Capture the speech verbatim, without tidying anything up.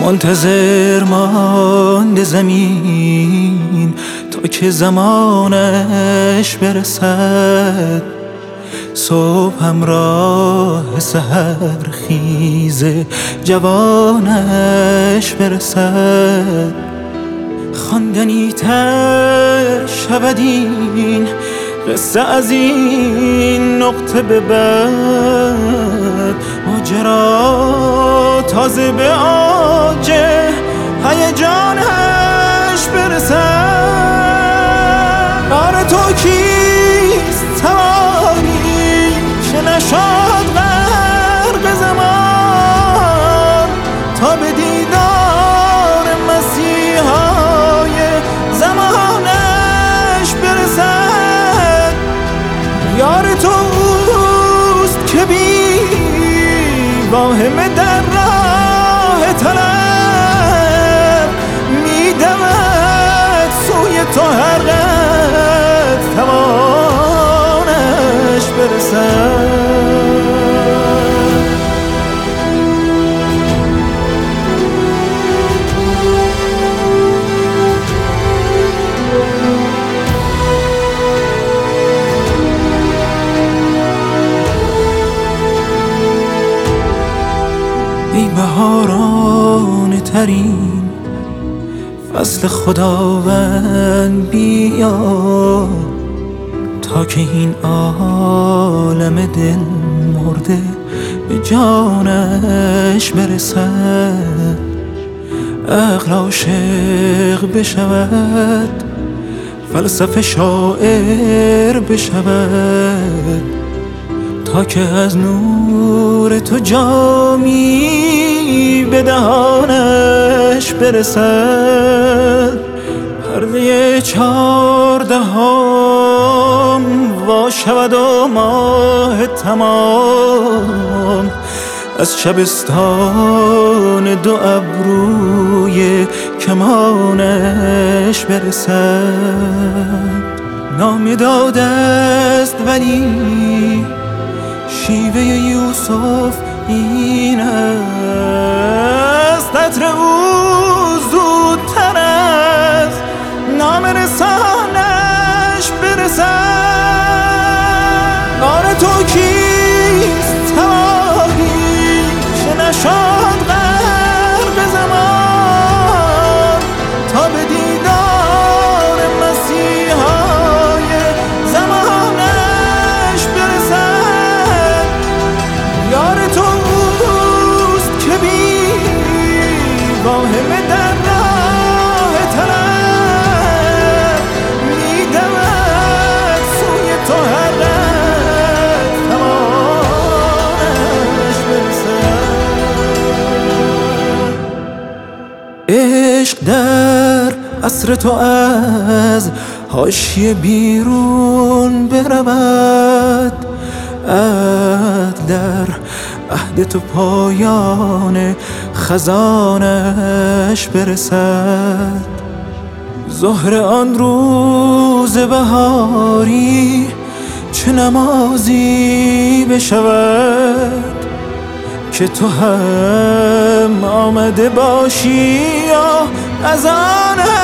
منتظر مانده زمین تا که زمانش برسد، صبح همراه سحر خیز جوانش برسد. خواندنی تر شود این قصه از این نقطه به بعد، ماجرا تازه به اوج هیجانش برسد. آره تو کیست توانی که نشد غرق زمان تا به دیدار مسیحای زمانش برسد. یار تو اوست که بی واهمه در راه طلب میدود سوی تو هر قد توانش برسد. ای بهاران ترین فصل خداوند بیا، تا که این عالم دل مرده به جانش برسد. عقل عاشق بشود، فلسفه شاعر بشود، تا که از نور تو جامی به دهانش برسد. پرده چهاردهم وا شود و ماه تمام از شبستان دو ابروی کمانش برسد. نام داده است ولی شیوه یوسف این است، عطر او زودتر از نام رسانش برسد. آره تو کیست توانی که نشد غرق زمان تا به دیدار مسیحای زمانش برسد. یار تو اوست که بی واهمه در راه طلب میدود سوی تو هر قد توانش برسد. عشق در عصر تو از حاشیه بیرون برود، عهد در عهد تو پایان خزانش برسد. ظهر آن روز بهاری چه نمازی بشود که تو هم آمده باشی یا از آن